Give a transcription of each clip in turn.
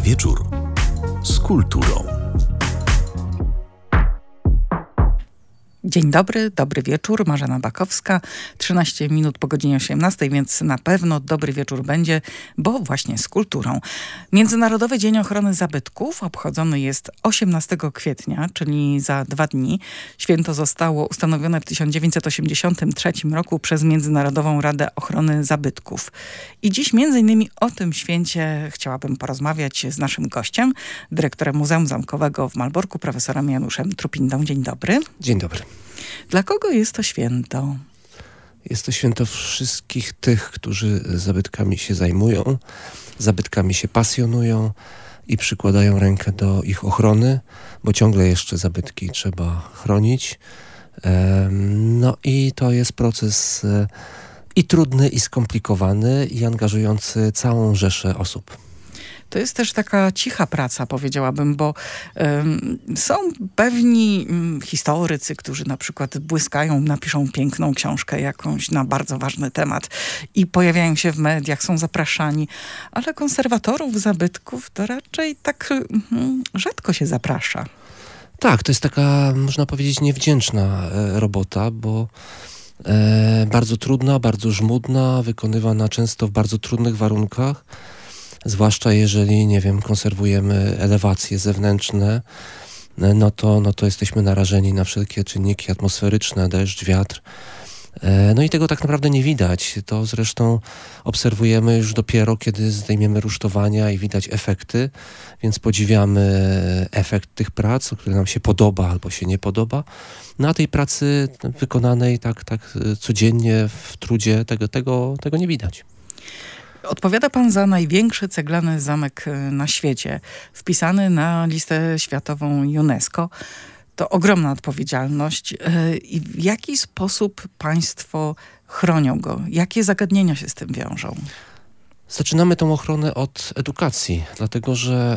wieczór z kulturą. Dzień dobry, dobry wieczór, Marzena Bakowska, 13 minut po godzinie 18, więc na pewno dobry wieczór będzie, bo właśnie z kulturą. Międzynarodowy Dzień Ochrony Zabytków obchodzony jest 18 kwietnia, czyli za 2 dni. Święto zostało ustanowione w 1983 roku przez Międzynarodową Radę Ochrony Zabytków. I dziś między innymi o tym święcie chciałabym porozmawiać z naszym gościem, dyrektorem Muzeum Zamkowego w Malborku, profesorem Januszem Trupindą. Dzień dobry. Dzień dobry. Dla kogo jest to święto? Jest to święto wszystkich tych, którzy zabytkami się zajmują, zabytkami się pasjonują i przykładają rękę do ich ochrony, bo ciągle jeszcze zabytki trzeba chronić. No i to jest proces i trudny, i skomplikowany, i angażujący całą rzeszę osób. To jest też taka cicha praca, powiedziałabym, bo są pewni historycy, którzy na przykład błyskają, napiszą piękną książkę jakąś na bardzo ważny temat i pojawiają się w mediach, są zapraszani, ale konserwatorów zabytków to raczej tak rzadko się zaprasza. Tak, to jest taka, można powiedzieć, niewdzięczna robota, bo bardzo trudna, bardzo żmudna, wykonywana często w bardzo trudnych warunkach. Zwłaszcza jeżeli, nie wiem, konserwujemy elewacje zewnętrzne, no to jesteśmy narażeni na wszelkie czynniki atmosferyczne, deszcz, wiatr. No i tego tak naprawdę nie widać. To zresztą obserwujemy już dopiero, kiedy zdejmiemy rusztowania i widać efekty, więc podziwiamy efekt tych prac, który nam się podoba albo się nie podoba. No a tej pracy wykonanej tak codziennie w trudzie tego nie widać. Odpowiada pan za największy ceglany zamek na świecie, wpisany na listę światową UNESCO. To ogromna odpowiedzialność. I w jaki sposób państwo chronią go? Jakie zagadnienia się z tym wiążą? Zaczynamy tą ochronę od edukacji, dlatego że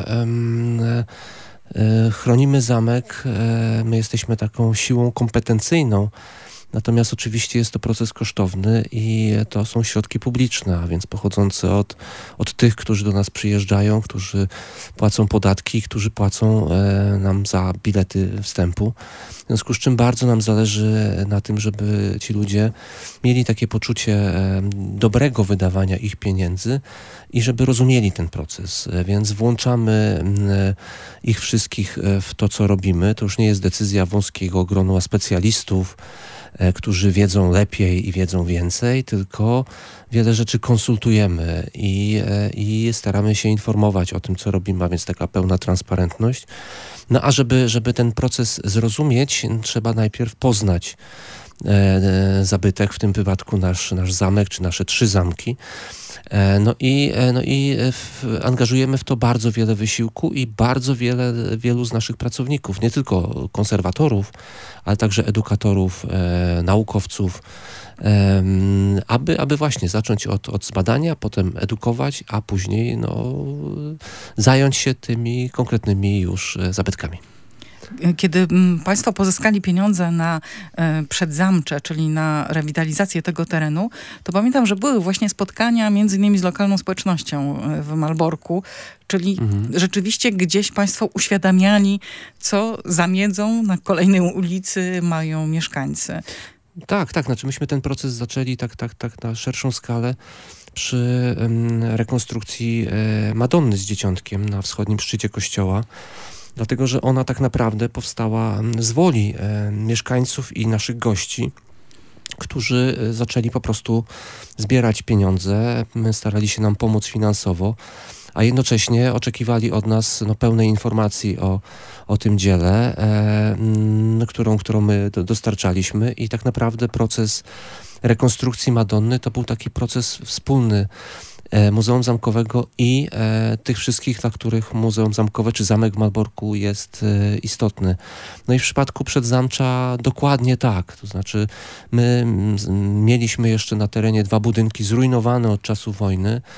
chronimy zamek, my jesteśmy taką siłą kompetencyjną. Natomiast oczywiście jest to proces kosztowny i to są środki publiczne, a więc pochodzące od tych, którzy do nas przyjeżdżają, którzy płacą podatki, którzy płacą nam za bilety wstępu. W związku z czym bardzo nam zależy na tym, żeby ci ludzie mieli takie poczucie dobrego wydawania ich pieniędzy i żeby rozumieli ten proces. Więc włączamy ich wszystkich w to, co robimy. To już nie jest decyzja wąskiego grona specjalistów, którzy wiedzą lepiej i wiedzą więcej, tylko wiele rzeczy konsultujemy i staramy się informować o tym, co robimy, a więc taka pełna transparentność. No a żeby ten proces zrozumieć, trzeba najpierw poznać zabytek, w tym wypadku nasz zamek, czy nasze 3 zamki. No i angażujemy w to bardzo wiele wysiłku i bardzo wielu z naszych pracowników, nie tylko konserwatorów, ale także edukatorów, naukowców, aby właśnie zacząć od zbadania, potem edukować, a później zająć się tymi konkretnymi już zabytkami. Kiedy państwo pozyskali pieniądze na przedzamcze, czyli na rewitalizację tego terenu, to pamiętam, że były właśnie spotkania między innymi z lokalną społecznością w Malborku, czyli rzeczywiście gdzieś państwo uświadamiali, co za miedzą na kolejnej ulicy mają mieszkańcy. Tak, znaczy myśmy ten proces zaczęli tak na szerszą skalę przy rekonstrukcji Madonny z Dzieciątkiem na wschodnim szczycie kościoła. Dlatego, że ona tak naprawdę powstała z woli mieszkańców i naszych gości, którzy zaczęli po prostu zbierać pieniądze, starali się nam pomóc finansowo, a jednocześnie oczekiwali od nas pełnej informacji o tym dziele, którą my dostarczaliśmy i tak naprawdę proces rekonstrukcji Madonny to był taki proces wspólny Muzeum Zamkowego i tych wszystkich, dla których Muzeum Zamkowe czy Zamek w Malborku jest istotny. No i w przypadku Przedzamcza dokładnie tak. To znaczy my mieliśmy jeszcze na terenie 2 budynki zrujnowane od czasu wojny,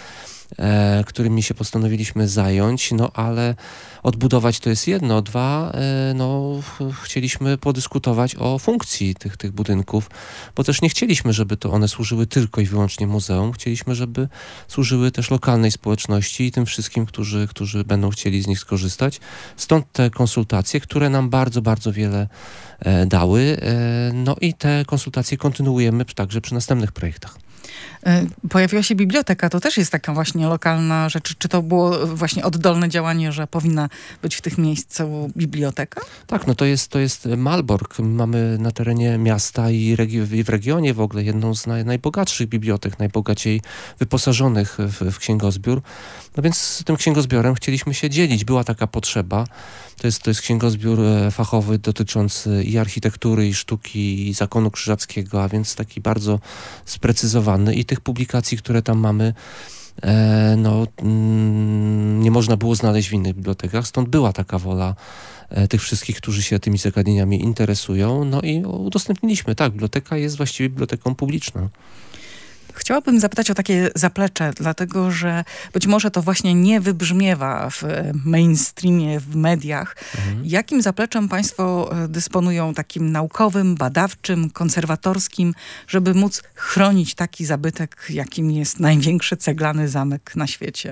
którymi się postanowiliśmy zająć, no ale odbudować to jest jedno, dwa, chcieliśmy podyskutować o funkcji tych budynków, bo też nie chcieliśmy, żeby to one służyły tylko i wyłącznie muzeum. Chcieliśmy, żeby służyły też lokalnej społeczności i tym wszystkim, którzy będą chcieli z nich skorzystać. Stąd te konsultacje, które nam bardzo, bardzo wiele dały. No i te konsultacje kontynuujemy także przy następnych projektach. Pojawiła się biblioteka, to też jest taka właśnie lokalna rzecz. Czy to było właśnie oddolne działanie, że powinna być w tych miejscu biblioteka? Tak, no to jest Malbork. Mamy na terenie miasta i w regionie w ogóle jedną z najbogatszych bibliotek, najbogaciej wyposażonych w księgozbiór. No więc z tym księgozbiorem chcieliśmy się dzielić. Była taka potrzeba. To jest księgozbiór fachowy dotyczący i architektury, i sztuki, i zakonu krzyżackiego, a więc taki bardzo sprecyzowany. I tych publikacji, które tam mamy, nie można było znaleźć w innych bibliotekach. Stąd była taka wola tych wszystkich, którzy się tymi zagadnieniami interesują. No i udostępniliśmy. Tak, biblioteka jest właściwie biblioteką publiczną. Chciałabym zapytać o takie zaplecze, dlatego że być może to właśnie nie wybrzmiewa w mainstreamie, w mediach. Jakim zapleczem państwo dysponują takim naukowym, badawczym, konserwatorskim, żeby móc chronić taki zabytek, jakim jest największy ceglany zamek na świecie?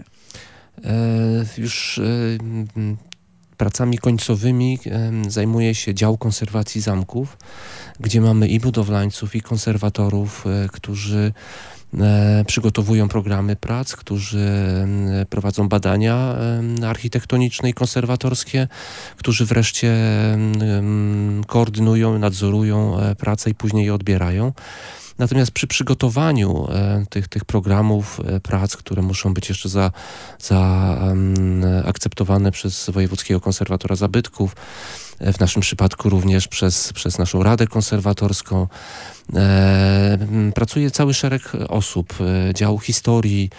Pracami końcowymi zajmuje się dział konserwacji zamków, gdzie mamy i budowlańców, i konserwatorów, którzy przygotowują programy prac, którzy prowadzą badania architektoniczne i konserwatorskie, którzy wreszcie koordynują, nadzorują pracę i później je odbierają. Natomiast przy przygotowaniu tych programów prac, które muszą być jeszcze zaakceptowane przez Wojewódzkiego Konserwatora Zabytków, w naszym przypadku również przez naszą Radę Konserwatorską, pracuje cały szereg osób, dział historii,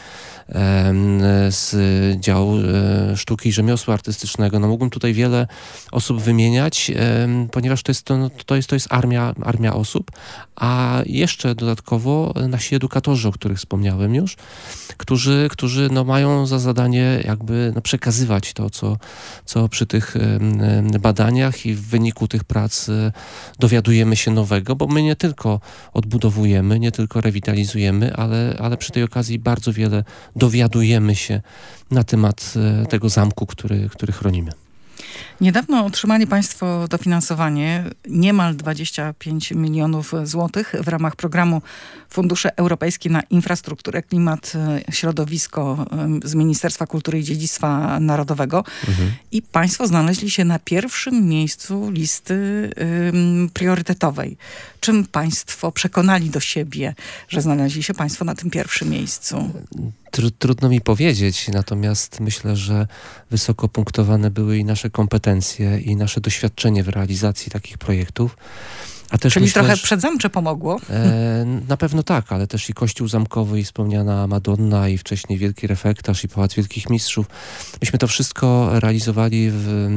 z działu sztuki i rzemiosła artystycznego. No mógłbym tutaj wiele osób wymieniać, ponieważ to jest armia osób, a jeszcze dodatkowo nasi edukatorzy, o których wspomniałem już, którzy mają za zadanie jakby przekazywać to, co przy tych badaniach i w wyniku tych prac dowiadujemy się nowego, bo my nie tylko odbudowujemy, nie tylko rewitalizujemy, ale przy tej okazji bardzo wiele dowiadujemy się na temat tego zamku, który chronimy. Niedawno otrzymali państwo dofinansowanie niemal 25 milionów złotych w ramach programu Fundusze Europejskie na infrastrukturę, klimat, środowisko z Ministerstwa Kultury i Dziedzictwa Narodowego. I państwo znaleźli się na pierwszym miejscu listy priorytetowej. Czym państwo przekonali do siebie, że znaleźli się państwo na tym pierwszym miejscu? Trudno mi powiedzieć, natomiast myślę, że wysoko punktowane były i nasze kompetencje, i nasze doświadczenie w realizacji takich projektów. A też czyli myślę, trochę Przedzamcze pomogło? Na pewno tak, ale też i Kościół Zamkowy, i wspomniana Madonna, i wcześniej Wielki Refektarz, i Pałac Wielkich Mistrzów. Myśmy to wszystko realizowali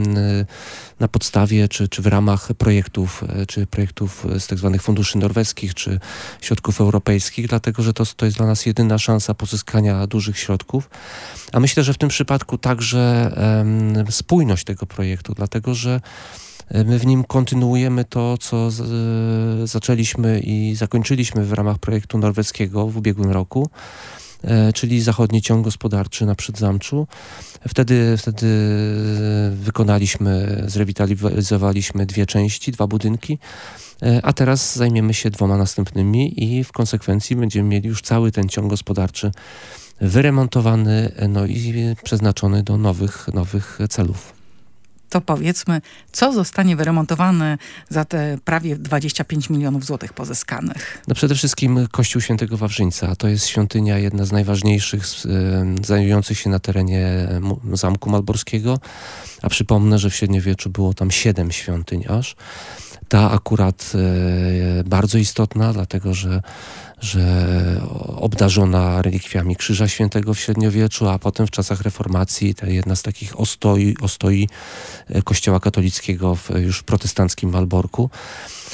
na podstawie, czy w ramach projektów, czy projektów z tak zwanych funduszy norweskich, czy środków europejskich, dlatego że to jest dla nas jedyna szansa pozyskania dużych środków. A myślę, że w tym przypadku także spójność tego projektu, dlatego że my w nim kontynuujemy to, co zaczęliśmy i zakończyliśmy w ramach projektu norweskiego w ubiegłym roku, czyli zachodni ciąg gospodarczy na Przedzamczu. Wtedy zrewitalizowaliśmy 2 części, 2 budynki, a teraz zajmiemy się 2 następnymi i w konsekwencji będziemy mieli już cały ten ciąg gospodarczy wyremontowany, i przeznaczony do nowych celów. To powiedzmy, co zostanie wyremontowane za te prawie 25 milionów złotych pozyskanych? Przede wszystkim Kościół Świętego Wawrzyńca. To jest świątynia jedna z najważniejszych znajdujących się na terenie Zamku Malborskiego. A przypomnę, że w średniowieczu było tam 7 świątyń aż. Ta akurat bardzo istotna, dlatego że obdarzona relikwiami Krzyża Świętego w średniowieczu, a potem w czasach reformacji to jedna z takich ostoi Kościoła katolickiego już w protestanckim Malborku,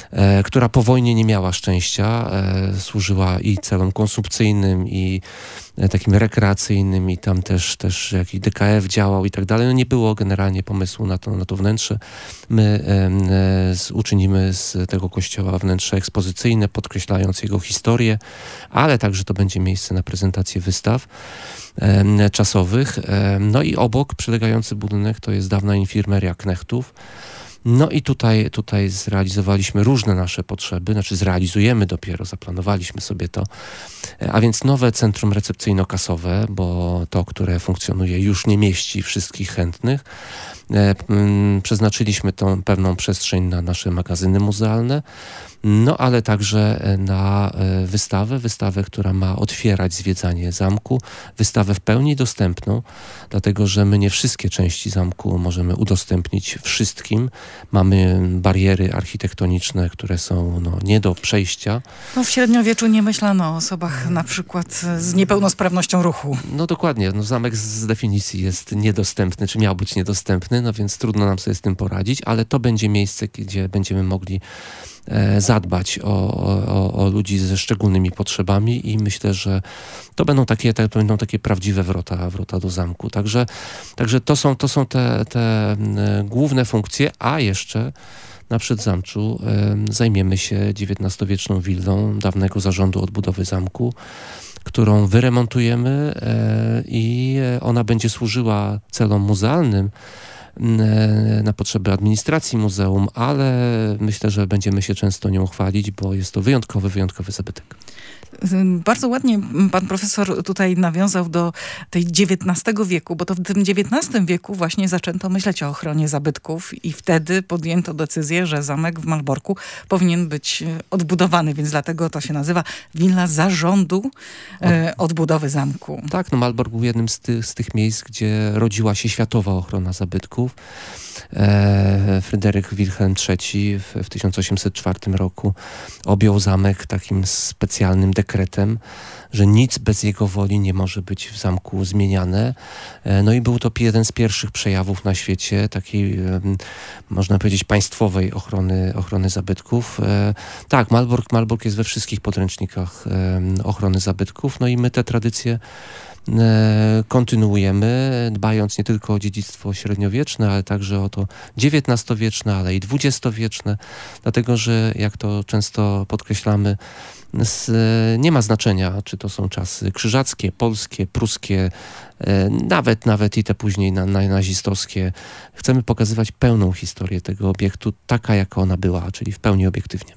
która po wojnie nie miała szczęścia, służyła i celom konsumpcyjnym, i takim rekreacyjnym i tam też jakiś DKF działał i tak dalej. No nie było generalnie pomysłu na to wnętrze. My uczynimy z tego kościoła wnętrze ekspozycyjne, podkreślając jego historię, ale także to będzie miejsce na prezentację wystaw czasowych. No i obok przylegający budynek to jest dawna infirmeria Knechtów. No i tutaj zrealizowaliśmy różne nasze potrzeby, zrealizujemy dopiero, zaplanowaliśmy sobie to, a więc nowe centrum recepcyjno-kasowe, bo to, które funkcjonuje, już nie mieści wszystkich chętnych. Przeznaczyliśmy tą pewną przestrzeń na nasze magazyny muzealne, no ale także na wystawę, która ma otwierać zwiedzanie zamku, wystawę w pełni dostępną, dlatego że my nie wszystkie części zamku możemy udostępnić wszystkim. Mamy bariery architektoniczne, które są nie do przejścia. No w średniowieczu nie myślano o osobach na przykład z niepełnosprawnością ruchu. No dokładnie, zamek z definicji jest niedostępny, czy miał być niedostępny, no więc trudno nam sobie z tym poradzić, ale to będzie miejsce, gdzie będziemy mogli zadbać o ludzi ze szczególnymi potrzebami i myślę, że to będą takie prawdziwe wrota do zamku. Także to są te główne funkcje, a jeszcze na Przedzamczu zajmiemy się XIX-wieczną willą dawnego zarządu odbudowy zamku, którą wyremontujemy i ona będzie służyła celom muzealnym, na potrzeby administracji muzeum, ale myślę, że będziemy się często nią chwalić, bo jest to wyjątkowy zabytek. Bardzo ładnie pan profesor tutaj nawiązał do tej XIX wieku, bo to w tym XIX wieku właśnie zaczęto myśleć o ochronie zabytków i wtedy podjęto decyzję, że zamek w Malborku powinien być odbudowany, więc dlatego to się nazywa willa zarządu odbudowy zamku. Tak, Malbork był jednym z tych miejsc, gdzie rodziła się światowa ochrona zabytków. Fryderyk Wilhelm III w 1804 roku objął zamek takim specjalnym dekretem, że nic bez jego woli nie może być w zamku zmieniane. No i był to jeden z pierwszych przejawów na świecie takiej, można powiedzieć, państwowej ochrony zabytków. Tak, Malbork jest we wszystkich podręcznikach ochrony zabytków, no i my te tradycje kontynuujemy, dbając nie tylko o dziedzictwo średniowieczne, ale także o to XIX-wieczne, ale i XX-wieczne, dlatego że, jak to często podkreślamy, nie ma znaczenia, czy to są czasy krzyżackie, polskie, pruskie, nawet i te później nazistowskie. Chcemy pokazywać pełną historię tego obiektu, taka jaka ona była, czyli w pełni obiektywnie.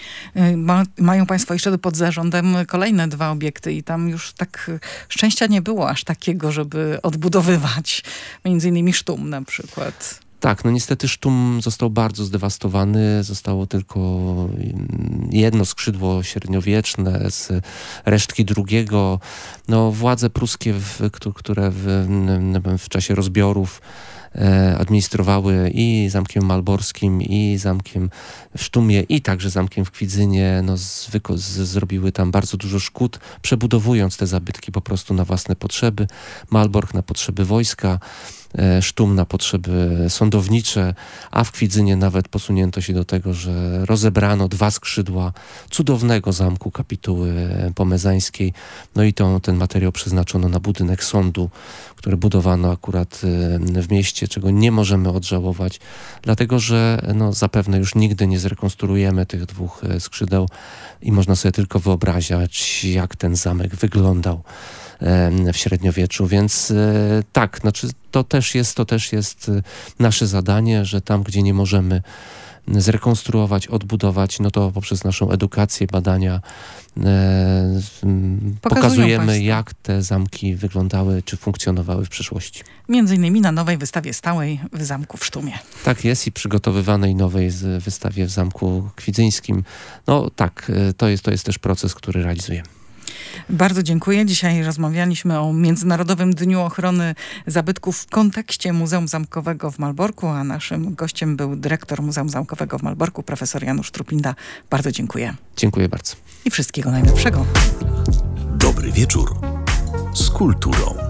Mają państwo jeszcze pod zarządem kolejne 2 obiekty i tam już tak szczęścia nie było aż takiego, żeby odbudowywać. Między innymi Sztum na przykład. Tak, niestety Sztum został bardzo zdewastowany. Zostało tylko jedno skrzydło średniowieczne z resztki drugiego. Władze pruskie, które w czasie rozbiorów administrowały i Zamkiem Malborskim, i Zamkiem w Sztumie, i także Zamkiem w Kwidzynie, zrobiły tam bardzo dużo szkód, przebudowując te zabytki po prostu na własne potrzeby. Malbork na potrzeby wojska, Sztum na potrzeby sądownicze, a w Kwidzynie nawet posunięto się do tego, że rozebrano 2 skrzydła cudownego zamku kapituły pomezańskiej. No i ten materiał przeznaczono na budynek sądu, który budowano akurat w mieście, czego nie możemy odżałować, dlatego że zapewne już nigdy nie zrekonstruujemy tych 2 skrzydeł i można sobie tylko wyobrazić, jak ten zamek wyglądał w średniowieczu, więc tak, to też jest nasze zadanie, że tam, gdzie nie możemy zrekonstruować, odbudować, to poprzez naszą edukację, badania pokazujemy, jak te zamki wyglądały, czy funkcjonowały w przeszłości. Między innymi na nowej wystawie stałej w zamku w Sztumie. Tak jest i przygotowywanej nowej wystawie w Zamku Kwidzyńskim. Tak, to jest też proces, który realizujemy. Bardzo dziękuję. Dzisiaj rozmawialiśmy o Międzynarodowym Dniu Ochrony Zabytków w kontekście Muzeum Zamkowego w Malborku, a naszym gościem był dyrektor Muzeum Zamkowego w Malborku, profesor Janusz Trupinda. Bardzo dziękuję. Dziękuję bardzo. I wszystkiego najlepszego. Dobry wieczór z kulturą.